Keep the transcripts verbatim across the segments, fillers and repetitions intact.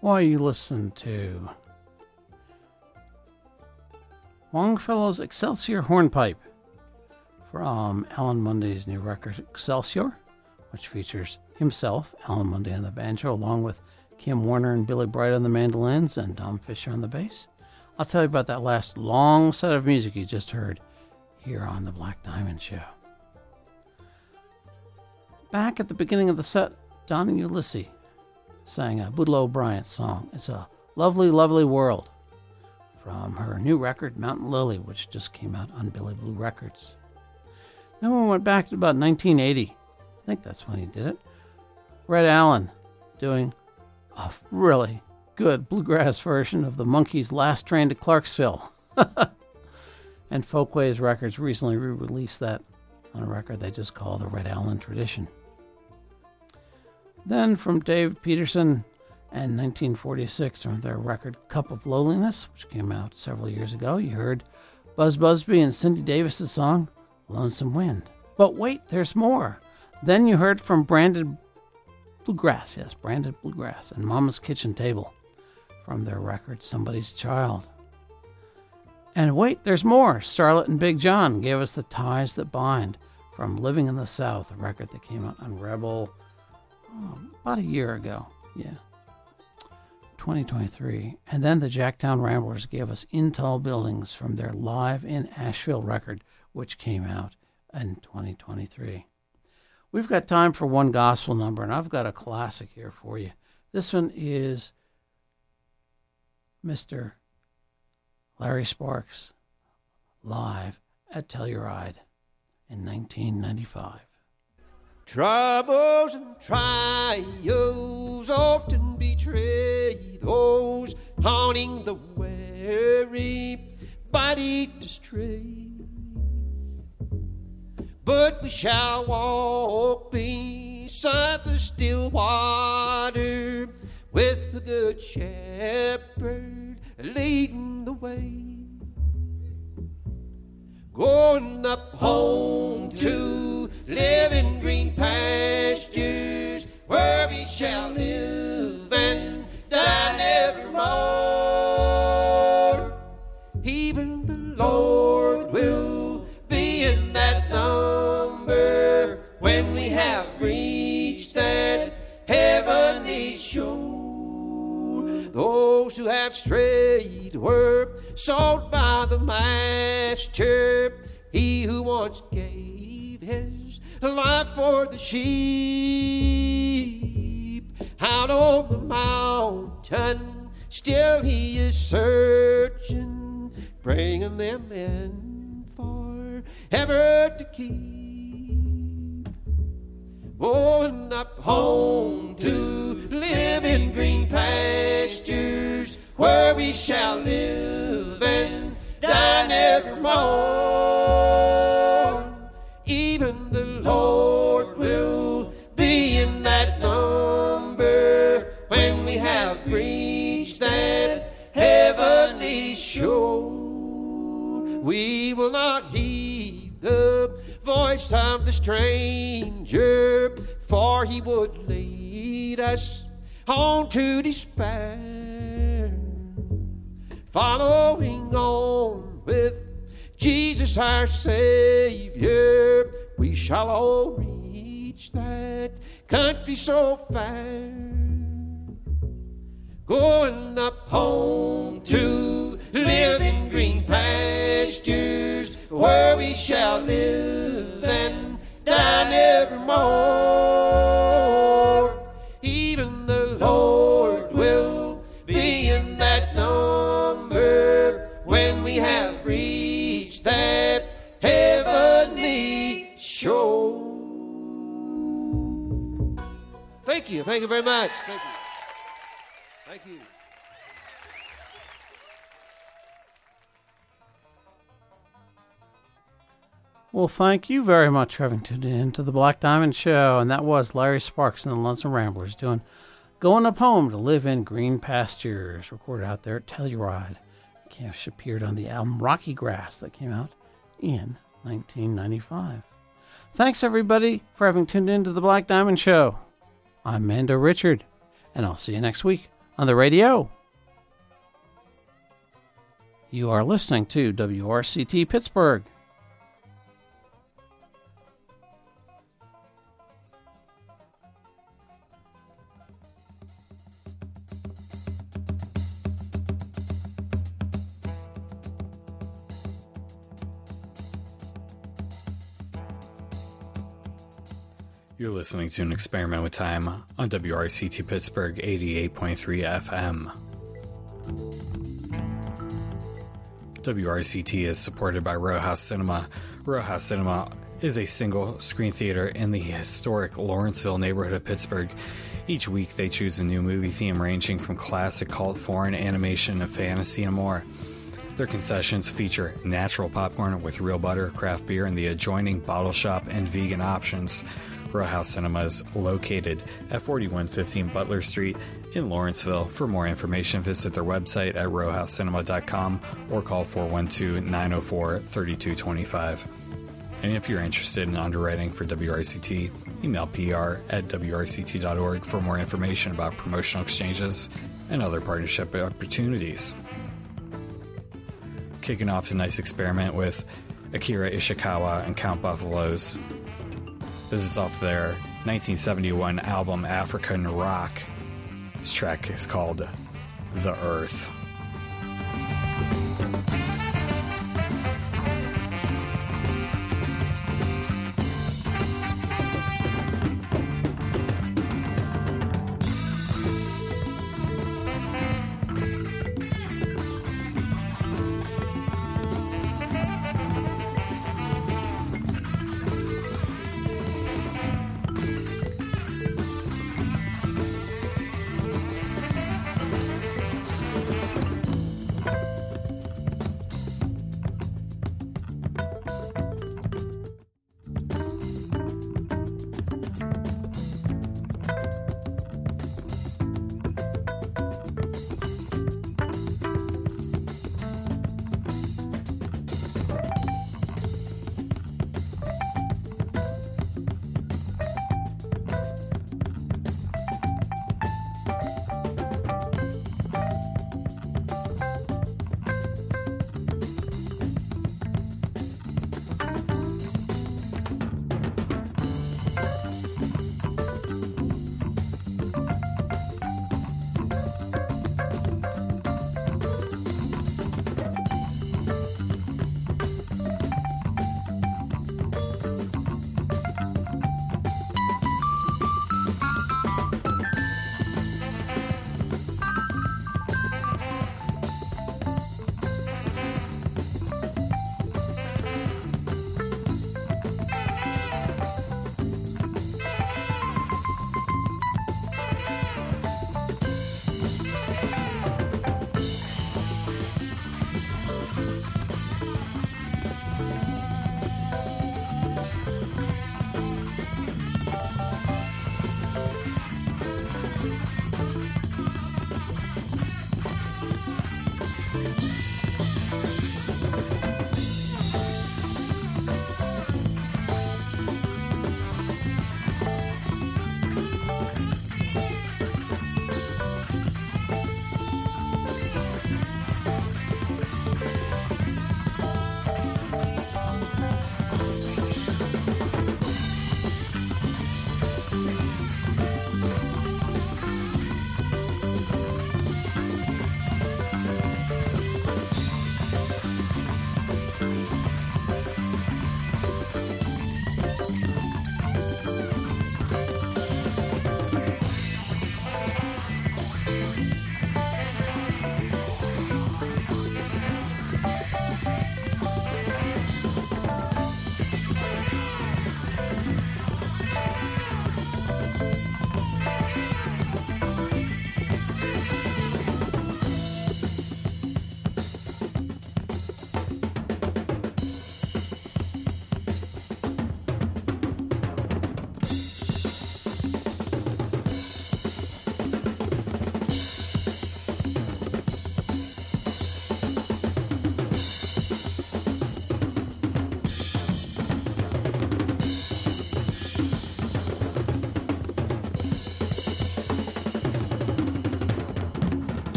Why, you listen to Longfellow's Excelsior Hornpipe from Alan Mundy's new record Excelsior, which features himself, Alan Mundy on the banjo, along with Kim Warner and Billy Bright on the mandolins and Tom Fisher on the bass. I'll tell you about that last long set of music you just heard here on the Black Diamond Show. Back at the beginning of the set, Donna Ulysses sang a Boudleaux Bryant song. It's a lovely, lovely world from her new record, Mountain Lily, which just came out on Billy Blue Records. Then we went back to about nineteen eighty. I think that's when he did it. Red Allen doing a really good bluegrass version of the Monkees' Last Train to Clarksville. And Folkways Records recently re-released that on a record they just call the Red Allen Tradition. Then from Dave Peterson and nineteen forty-six from their record Cup of Loneliness, which came out several years ago, you heard Buzz Busby and Cindy Davis's song Lonesome Wind. But wait, there's more. Then you heard from Branded Bluegrass, yes, Branded Bluegrass, and Mama's Kitchen Table from their record Somebody's Child. And wait, there's more. Starlet and Big John gave us The Ties That Bind from Living in the South, a record that came out on Rebel oh, about a year ago, yeah, twenty twenty-three. And then the Jacktown Ramblers gave us In Tall Buildings from their Live in Asheville record, which came out in twenty twenty-three. We've got time for one gospel number, and I've got a classic here for you. This one is Mister Larry Sparks live at Telluride in nineteen ninety-five. Troubles and trials often betray those haunting the weary body to stray. But we shall walk beside the still water with the good shepherd leading the way. Going up home to live in green pastures where we shall live and die nevermore. Even the Lord will be in that number when we have reached that heavenly shore. Those who have strayed were sought by the Master, he who once gave his life for the sheep. Out on the mountain still he is searching, bringing them in forever to keep. Going up home to live in green pastures where we shall live and die nevermore. Even the Lord will be in that number when we have reached that heavenly shore. We will not heed the voice of the stranger, for he would lead us on to despair. Following on with Jesus our Savior, we shall all reach that country so fair. Going up home to live in green pastures where we shall live and die nevermore. Even the Lord will be in that number when we have reached that heavenly shore. Thank you. Thank you very much. Thank you. Thank you. Well, thank you very much for having tuned in to the Black Diamond Show. And that was Larry Sparks and the Lonesome Ramblers doing Going Up Home to Live in Green Pastures, recorded out there at Telluride. Cash appeared on the album Rocky Grass that came out in nineteen ninety-five. Thanks, everybody, for having tuned in to the Black Diamond Show. I'm Mando Richard, and I'll see you next week on the radio. You are listening to W R C T Pittsburgh. You're listening to an Experiment with Time on W R C T Pittsburgh eighty-eight point three F M. W R C T is supported by Row House Cinema. Row House Cinema is a single-screen theater in the historic Lawrenceville neighborhood of Pittsburgh. Each week they choose a new movie theme ranging from classic, cult, foreign, animation, and fantasy, and more. Their concessions feature natural popcorn with real butter, craft beer, and the adjoining bottle shop and vegan options. Row House Cinema is located at forty-one fifteen Butler Street in Lawrenceville. For more information, visit their website at row house cinema dot com or call four one two, nine oh four, three two two five. And if you're interested in underwriting for W R C T, email P R at W R C T dot org for more information about promotional exchanges and other partnership opportunities. Kicking off tonight's experiment with Akira Ishikawa and Count Buffaloes. This is off their nineteen seventy-one album African Rock. This track is called The Earth.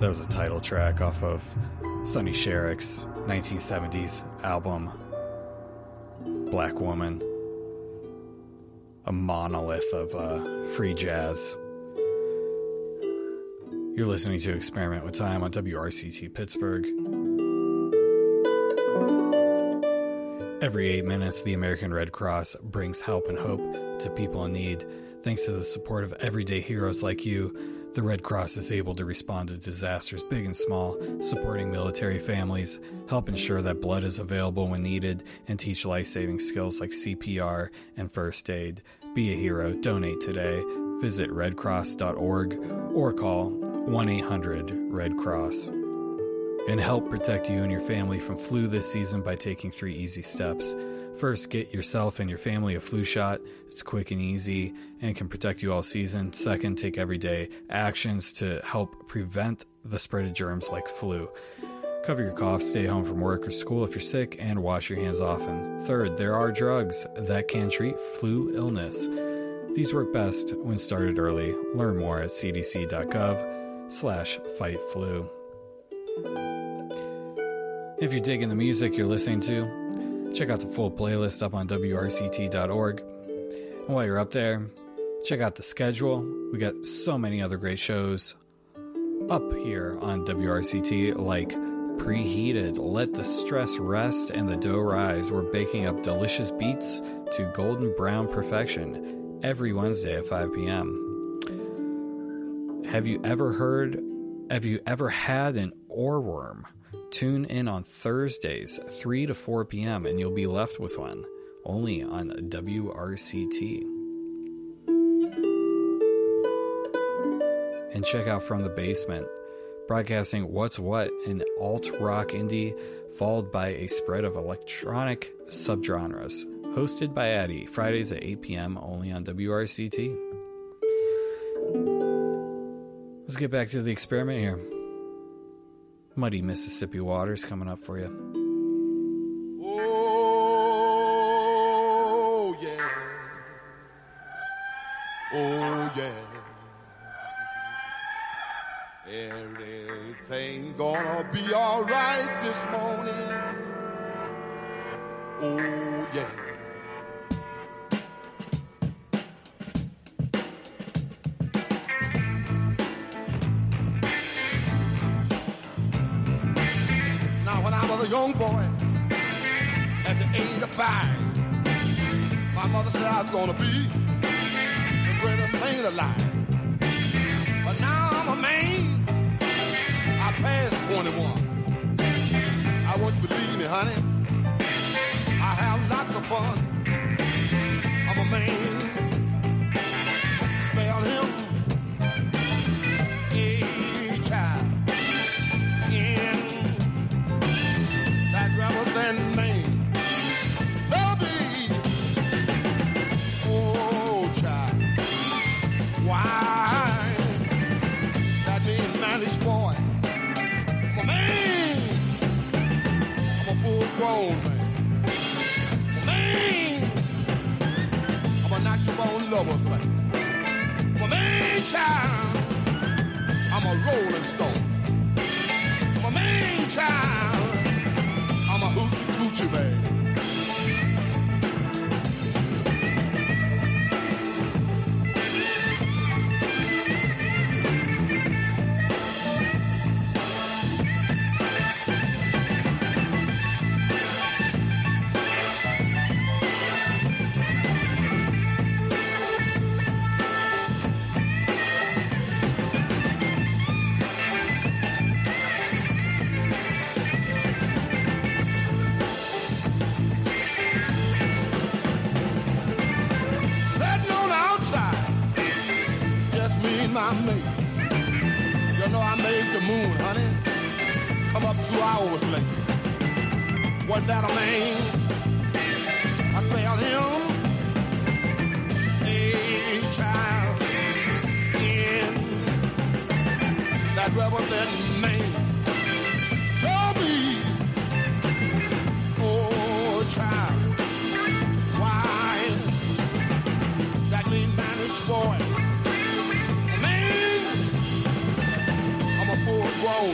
That was a title track off of Sonny Sherrick's nineteen seventies album, Black Woman. A monolith of uh, free jazz. You're listening to Experiment with Time on W R C T Pittsburgh. Every eight minutes, the American Red Cross brings help and hope to people in need. Thanks to the support of everyday heroes like you, the Red Cross is able to respond to disasters big and small, supporting military families, help ensure that blood is available when needed, and teach life-saving skills like C P R and first aid. Be a hero. Donate today. Visit red cross dot org or call one eight hundred red cross. And help protect you and your family from flu this season by taking three easy steps. First, get yourself and your family a flu shot. It's quick and easy and can protect you all season. Second, take everyday actions to help prevent the spread of germs like flu. Cover your cough, stay home from work or school if you're sick, and wash your hands often. Third, there are drugs that can treat flu illness. These work best when started early. Learn more at c d c dot gov slash fight flu. If you're digging the music you're listening to, check out the full playlist up on w r c t dot org. And while you're up there, check out the schedule. We got so many other great shows up here on W R C T, like Preheated, Let the Stress Rest and the Dough Rise. We're baking up delicious beats to golden brown perfection every Wednesday at five p.m. Have you ever heard, have you ever had an oarworm? Tune in on Thursdays, three to four p.m., and you'll be left with one, only on W R C T. And check out From the Basement, broadcasting What's What, an alt-rock indie, followed by a spread of electronic subgenres, hosted by Addie, Fridays at eight p.m., only on W R C T. Let's get back to the experiment here. Muddy Mississippi Waters coming up for you. Oh, yeah. Oh, yeah. Everything gonna be all right this morning. Oh, yeah. A young boy at the age of five, my mother said I was gonna be the greatest man alive. But now I'm a man, I passed twenty-one. I want you to believe me, honey, I have lots of fun. I'm a man, spell him H I N rather than man. Baby, oh child, why? That means mannish boy. I'm a man. I'm a full grown man. I'm a man. I'm a natural born lover's man. I'm a man, child. I'm a rolling stone. I'm a man, child. I'm a hoochie coochie man. My mate. You know I made the moon, honey, come up two hours late. Wasn't that a man? I spelled him a child in that rebel that man. Oh me, oh child, why that mean mannish boy? Full grown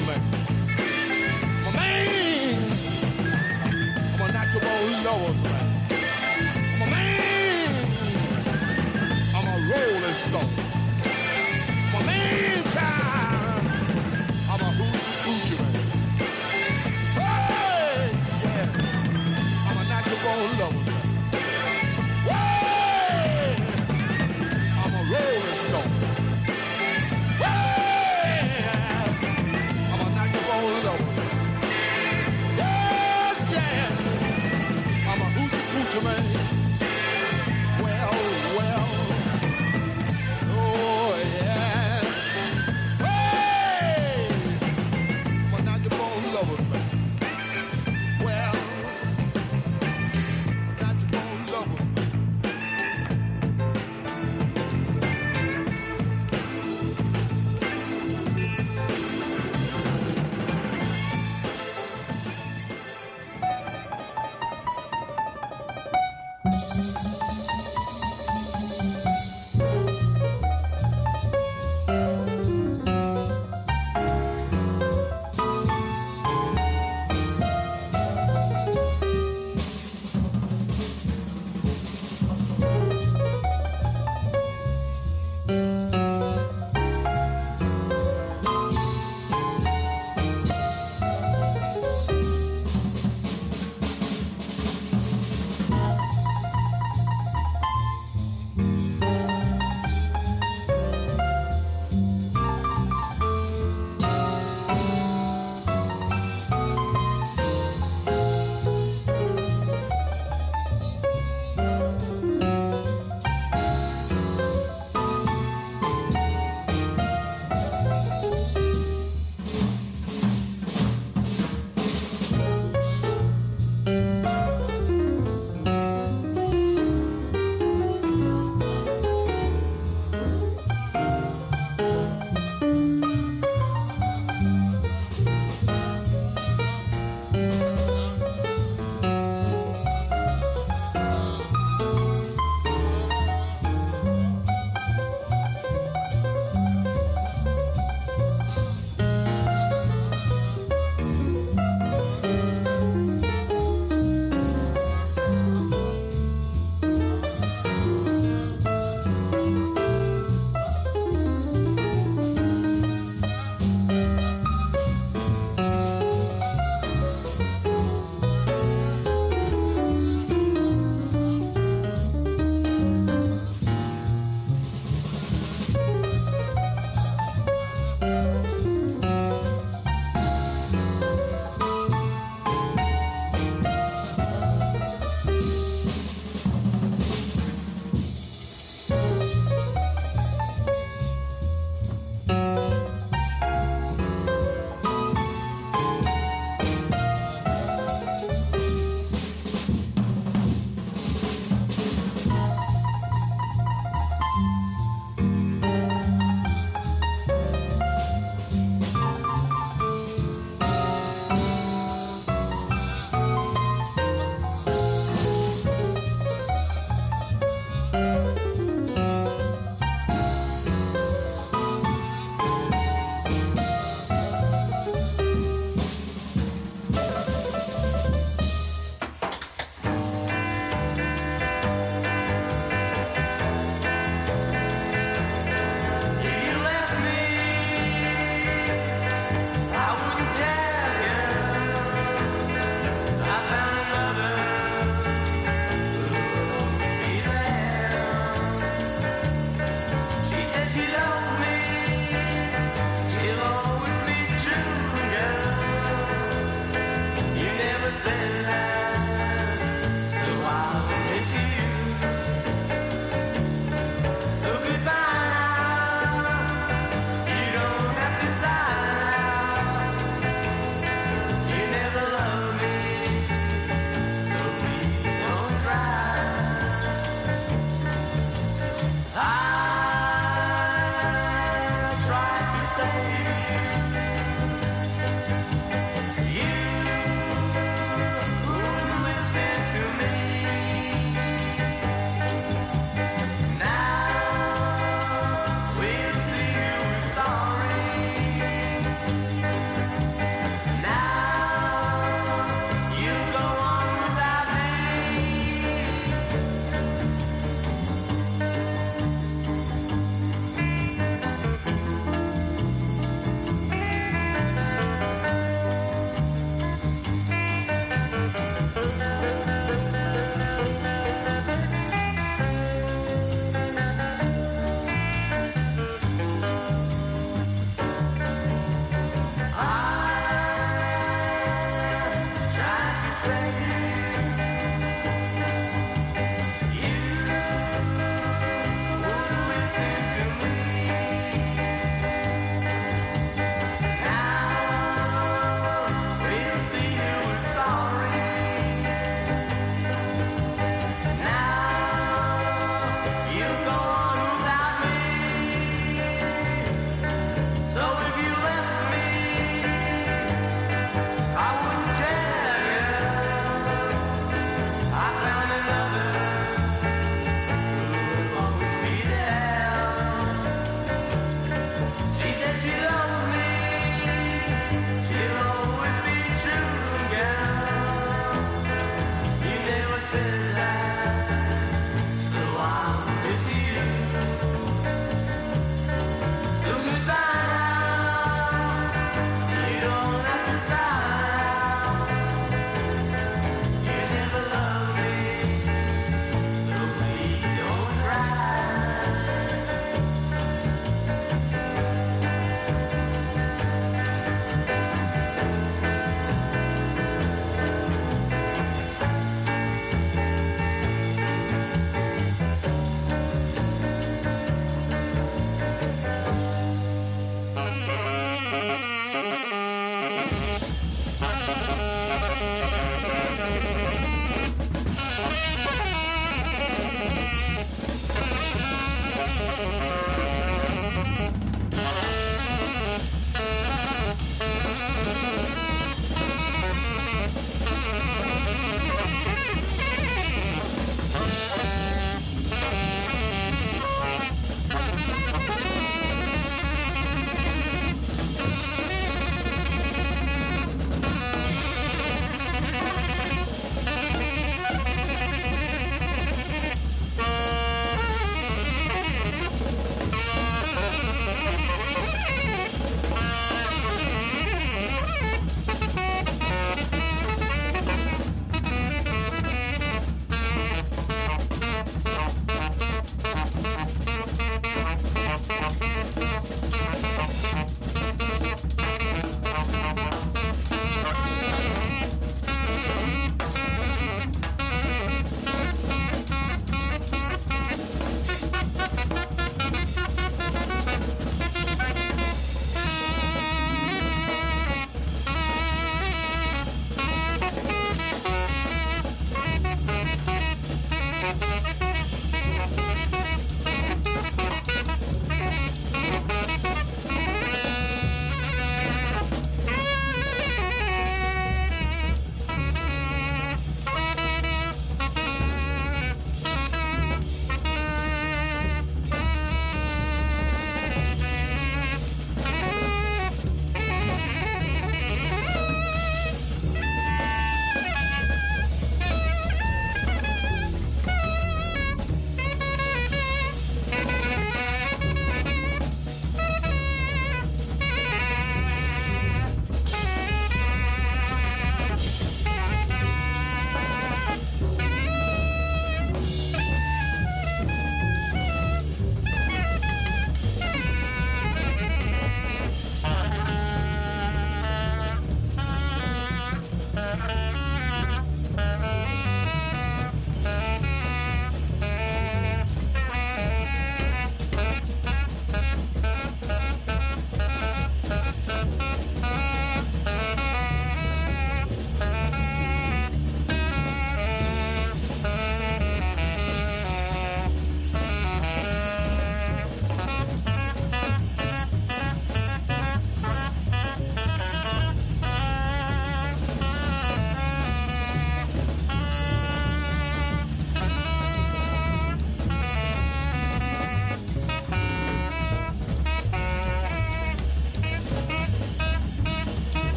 Ooh.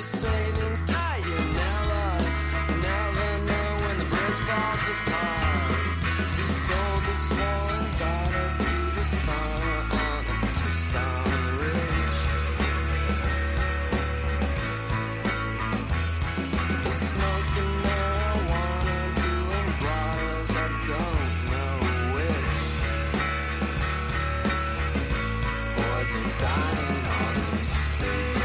savings tie. You never, never know when the bridge falls apart. He sold his sworn daughter to the sun on a Tucson ridge. He's smoking marijuana and doing brawlers, I don't know which. Boys are dying on these streets.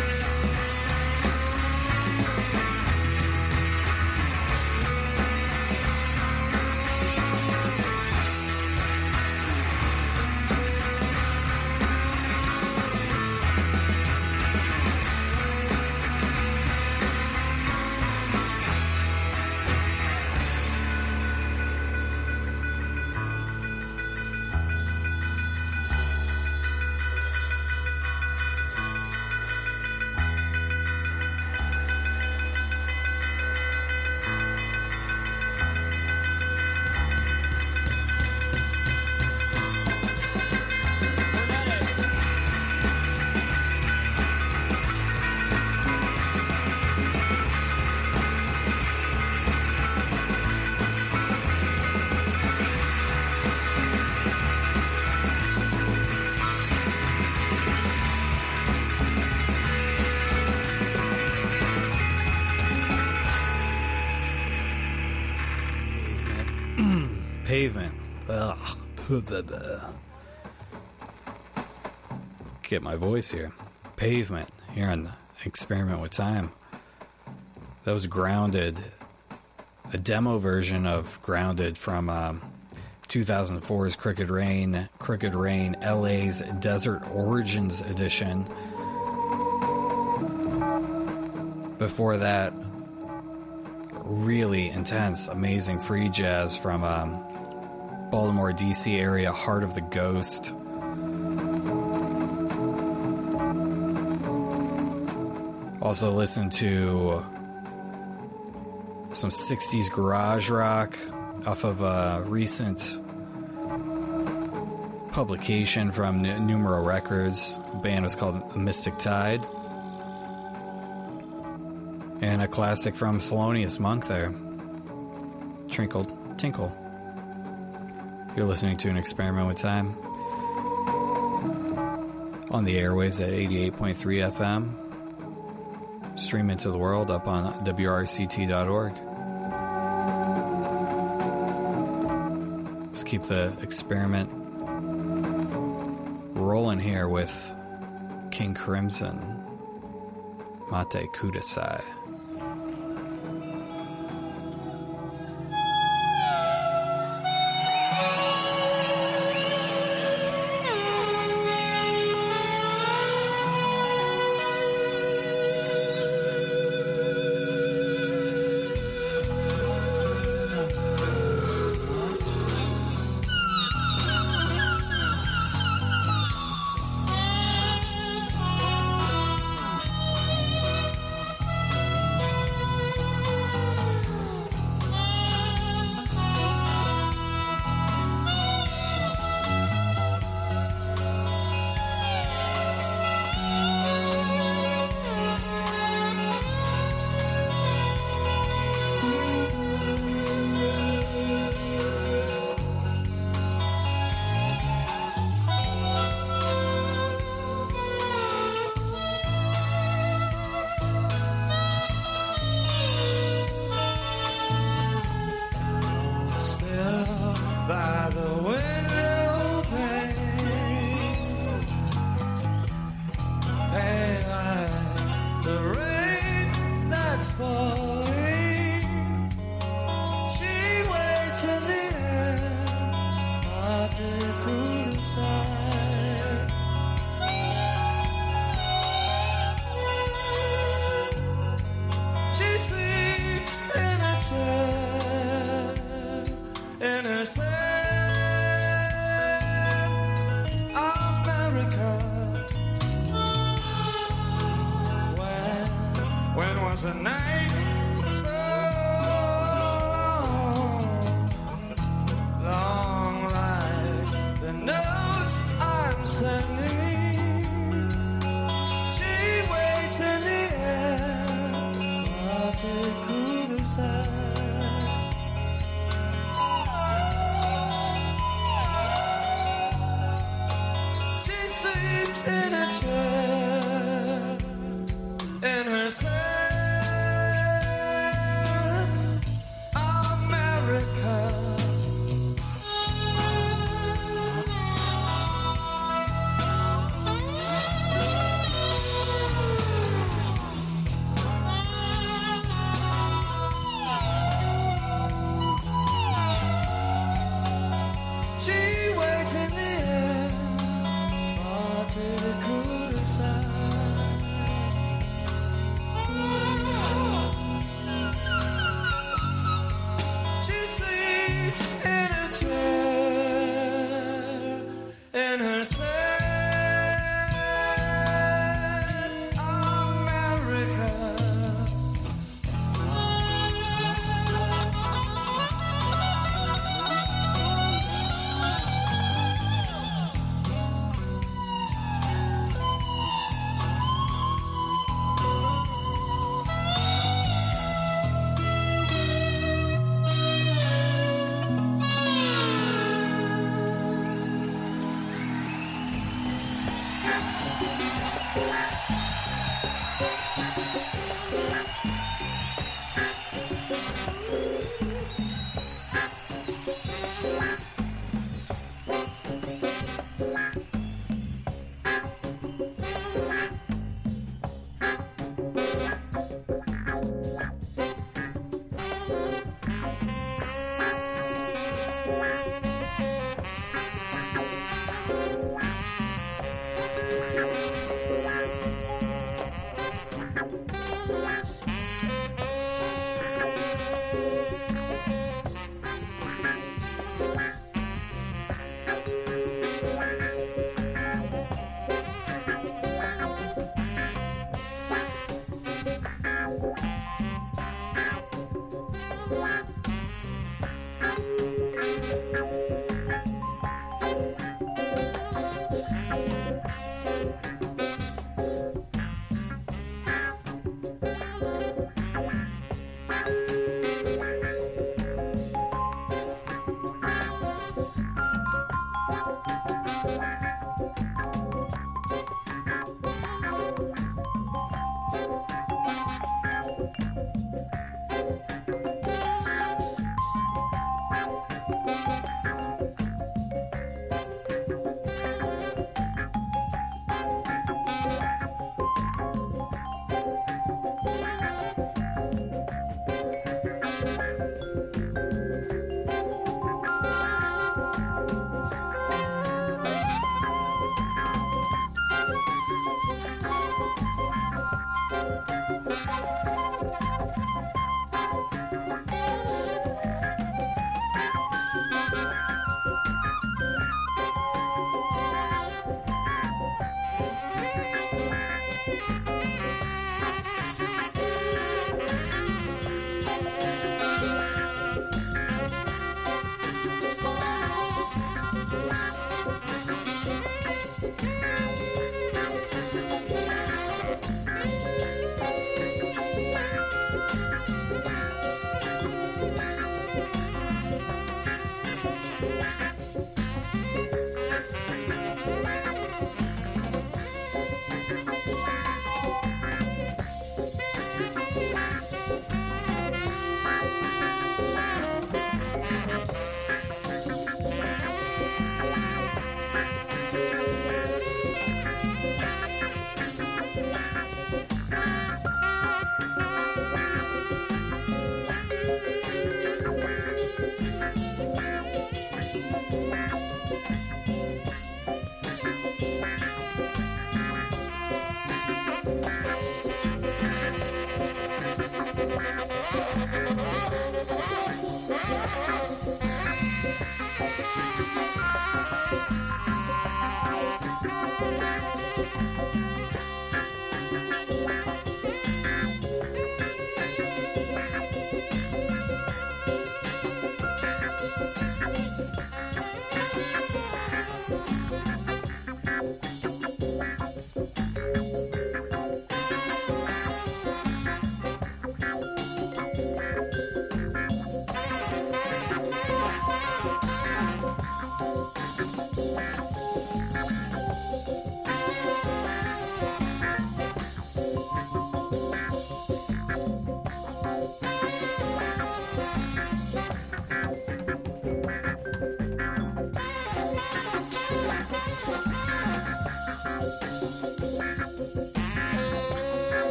Pavement. Ugh. Get my voice here. Pavement here on the Experiment with Time. That was Grounded, a demo version of Grounded from um, two thousand four's Crooked Rain, Crooked Rain L A's Desert Origins edition. Before that, really intense, amazing free jazz from um, Baltimore, D C area, Heart of the Ghost. Also listen to some sixties garage rock off of a recent publication from N- Numero Records. The band was called Mystic Tide. And a classic from Thelonious Monk there. Trinkle Tinkle. You're listening to An Experiment with Time on the airways at eighty-eight point three F M. Stream into the world up on W R C T dot org. Let's keep the experiment rolling here with King Crimson, Mate Kudasai. was a night so long, long like the notes I'm sending. She waits in the air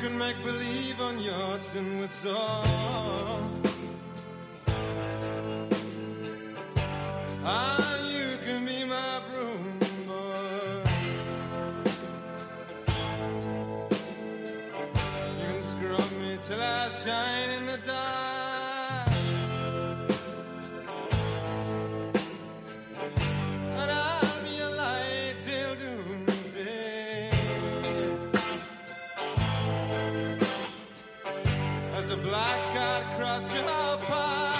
can make believe on yachts and whistle. Ah, you can be my broom boy. You can scrub me till I shine in the dark, and I'll be a light till doomsday. As a black cat across your path,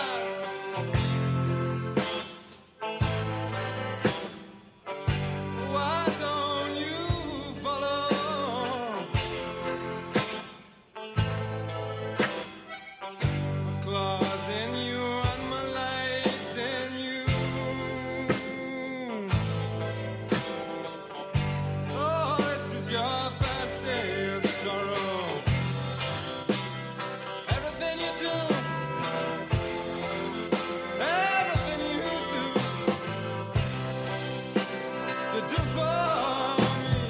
why don't you follow? My claws in you and my lights in you. Oh, this is your first day of sorrow. Everything you do, everything you do, you do for me.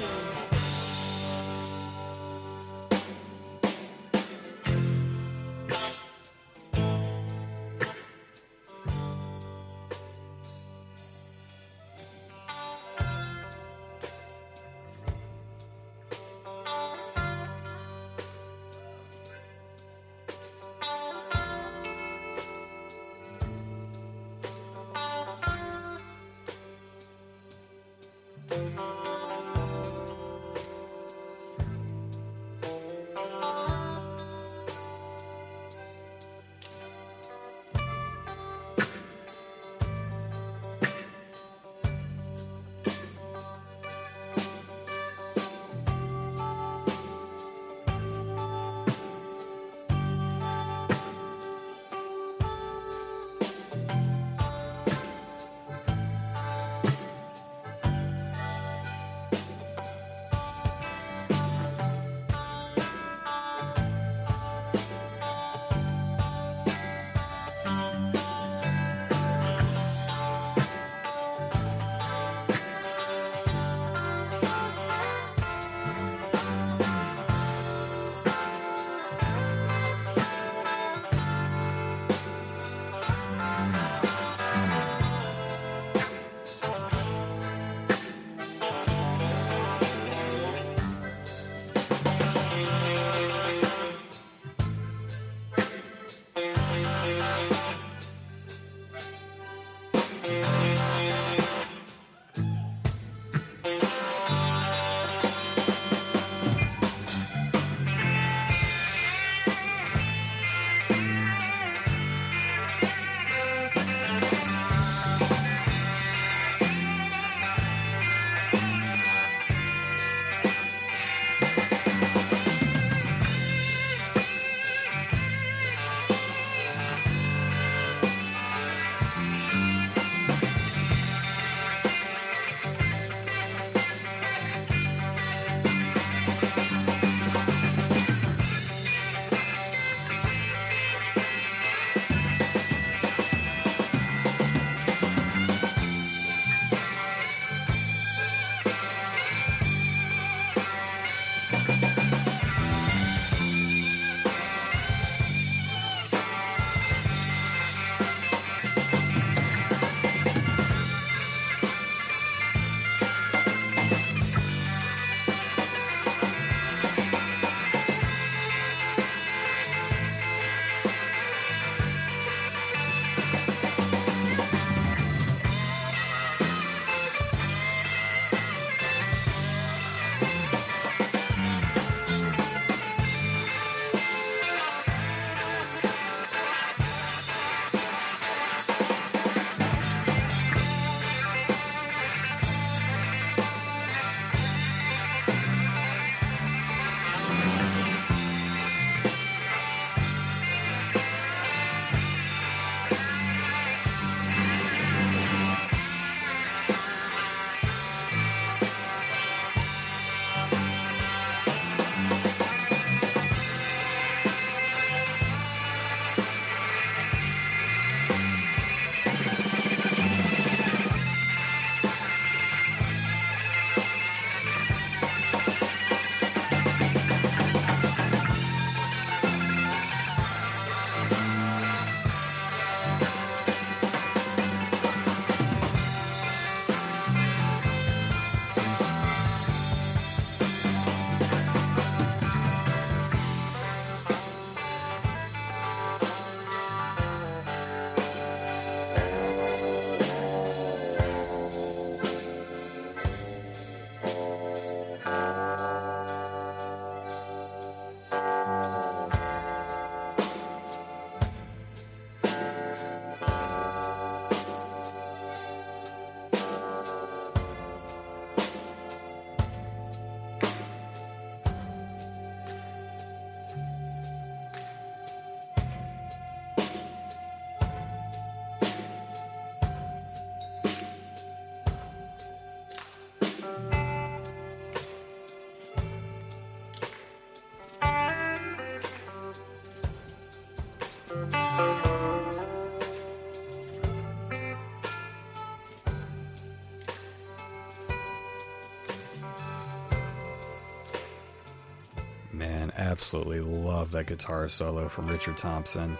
Man, absolutely love that guitar solo from Richard Thompson.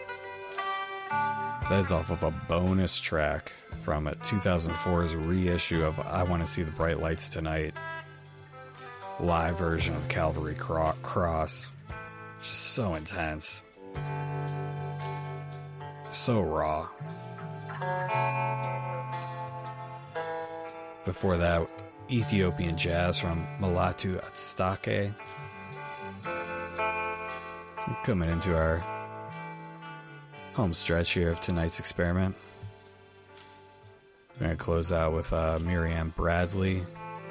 That is off of a bonus track from a two thousand four's reissue of I Want to See the Bright Lights Tonight, live version of Calvary Cro- Cross. Just so intense. So raw. Before that, Ethiopian jazz from Mulatu Atstake. Coming into our home stretch here of tonight's experiment. We're going to close out with uh, Miriam Bradley.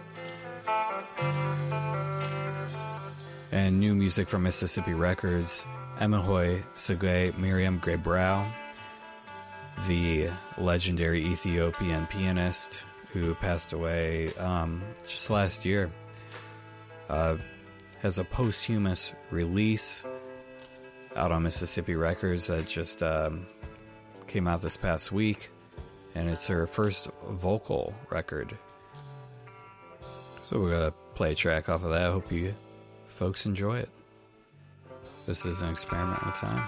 And new music from Mississippi Records, Emahoy Segwe Miriam Gebrow, the legendary Ethiopian pianist who passed away um, just last year, uh, has a posthumous release out on Mississippi Records that just um, came out this past week, and it's her first vocal record. So we're going to play a track off of that. I hope you folks enjoy it. This is an experiment with time.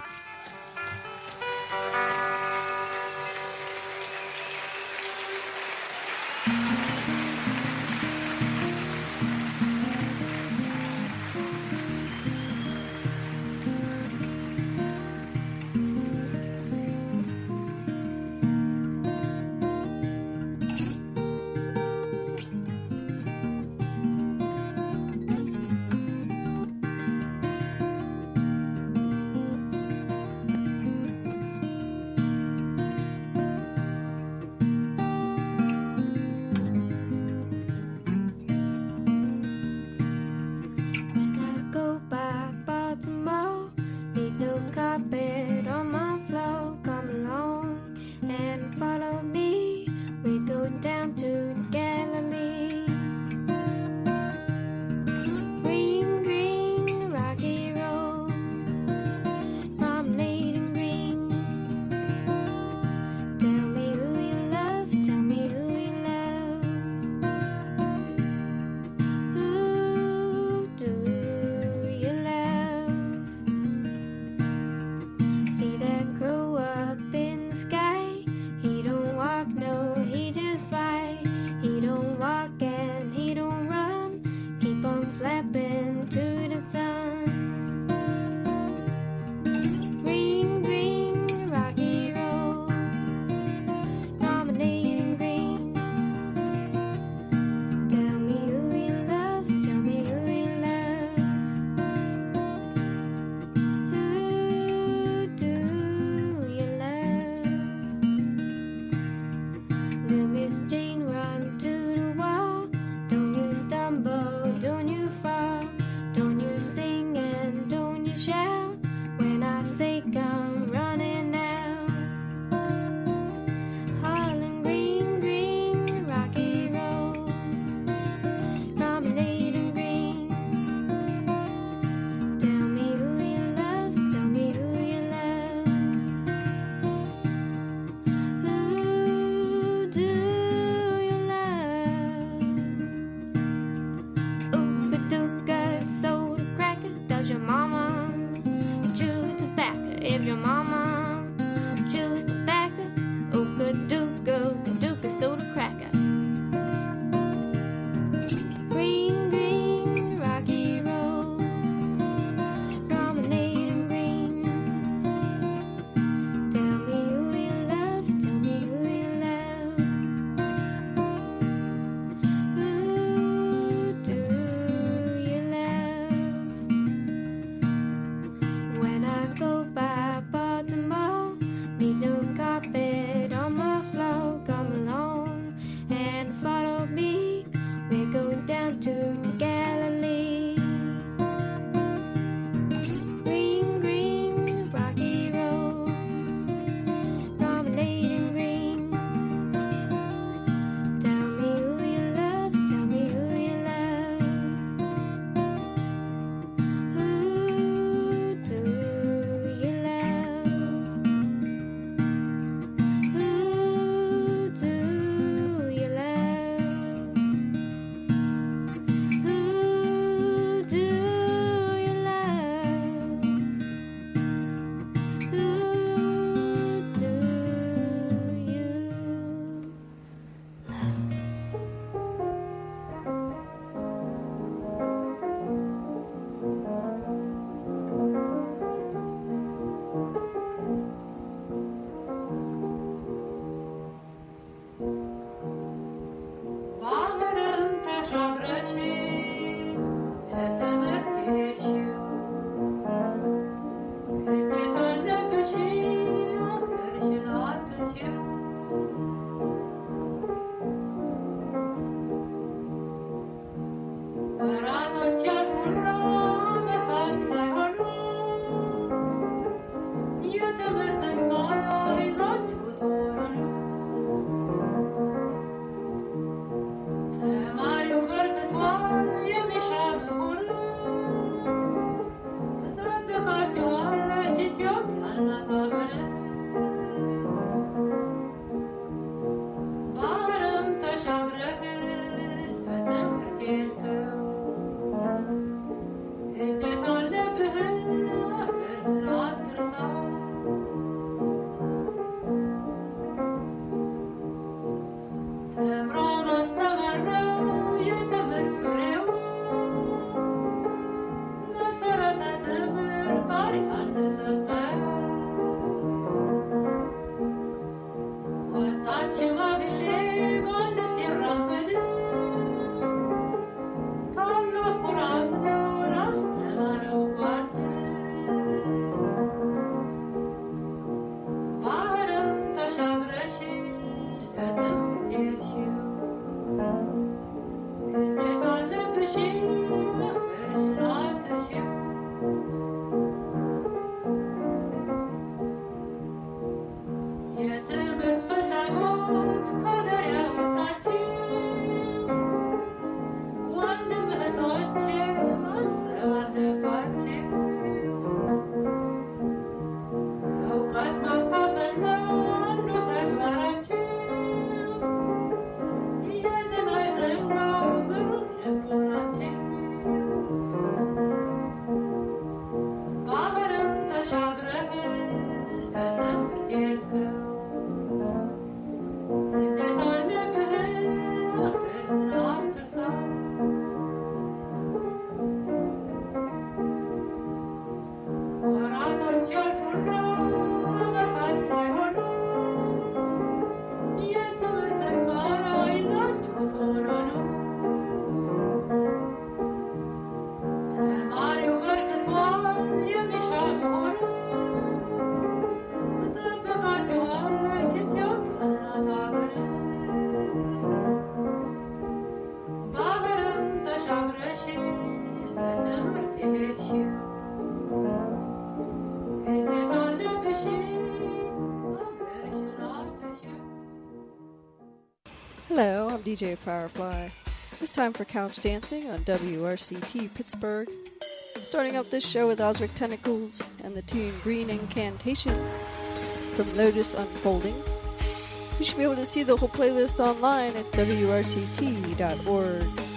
D J Firefly. It's time for Couch Dancing on W R C T Pittsburgh. Starting out this show with Osric Tentacles and the tune Green Incantation from Lotus Unfolding. You should be able to see the whole playlist online at W R C T dot org.